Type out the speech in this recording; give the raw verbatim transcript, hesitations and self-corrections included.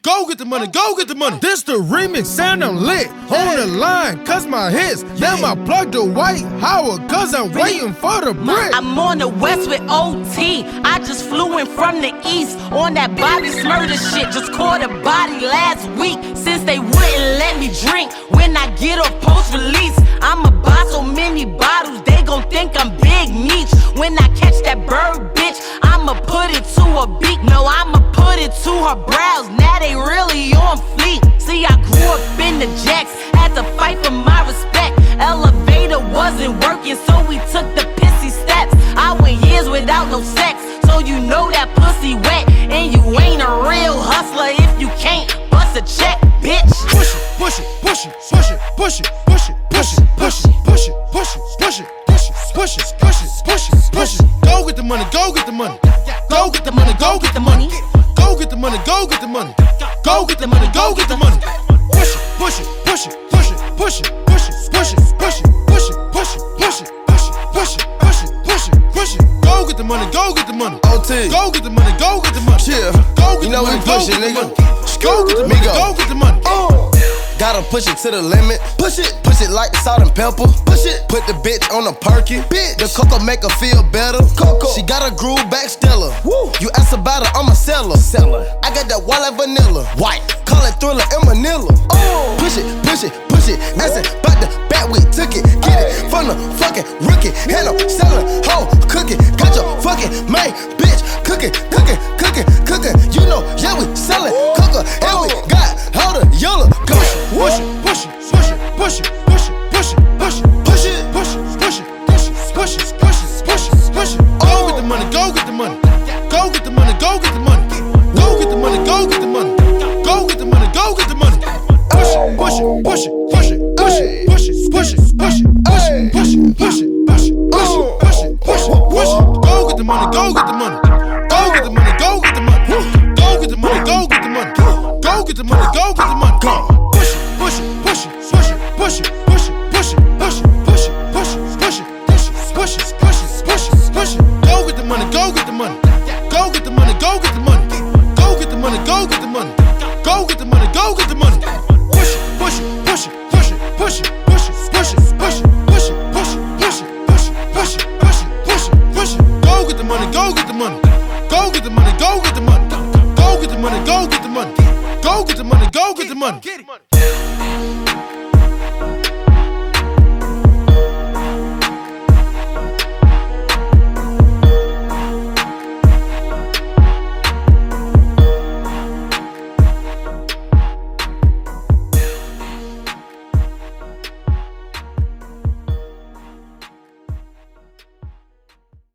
go get the money, go get the money. This the remix and I'm lit. On the line, cause my hits. Damn, I plugged the White Howard, cause I'm waiting for the brick. I'm on the west with O T. I just flew in from the east on that Bobby Smurder shit. Just caught a body last week since they wouldn't let me drink. When I get off post release, I'ma buy so many bottles they gon' think I'm Big Meech. When I catch that bird bitch, I'ma put it to her beak. No, I'ma put it to her brows. Now they really on fleek. See, I grew up in the jacks, had to fight for my respect. Elevator wasn't working, so we took the pissy steps. I went years without no sex, so you know that pussy wet. And you ain't a real hustler if you can't bust a check, bitch. Push it, push it, push it, push it, push it, push it, push it, push it, push it, push it, push it, push it, push it, push it, push it, push it. Go get the money, go get the money. Go get the money, go get the money. Go get the money, go get the money. Go get the money, go get the money. Push it, push it, push it, push it, push it, push it, push it, push it, push it, push it, push it, push it, push it, push it, push it, push it. Go get the money, go get the money. O T. Go get the money, go get the money. Yeah. Go get You the know money, we go push it, get the nigga. money. Go get the money, go get the money. Oh. Gotta push it to the limit. Push it, push it like salt and pepper. Push it, put the bitch on a perky. Bitch, the cocoa make her feel better. Coco, she got a groove back stiller. Woo. You ask about her, I'm a seller. Seller. I got that white like vanilla. White, call it Thriller in Manila. Oh. Push it, push it, push it. Asking about the bat, we took it. Get it from the fucking rookie. Hand up, selling, hoe, cooking. Got your fucking main bitch cooking, cooking, cooking, cooking. You know, yeah, we selling cooker. And we got all the yellow. Come on. Push it, push it, push it, push it, push it, push it, push it, push it, push it, push it, push it, push it, push it, push it, push it. Go get the money, go get the money. Go get the money, go get the money. Go get the money, go get the money. Go get the money, go get the money. Push it, push it, push it, push it, push it, push it, push it, push it, push it, push it, push it, push it, push it, push it, push it, push it. Go get the money, go get the money. Go get the money, go get the money. Go get the money, go get the money. Go get the money, go get the money. Go. Push it, push it, push it, push it, push it, push it, push it, push it, push it, push it, push it, push it, push it, push it, push it, push it. Go get the money, go get the money. Go get the money, go get the money. Go get the money, go get the money. Go get the money, go get the money. Push it, push it, push it, push it, push it, push it, push it, push it, push it, push it, push it, push it, push it, push it, push it, push it. Go get the money, go get the money. Go get the money, go get the money. Go get the money, go get the money. Go get the money, go get the money.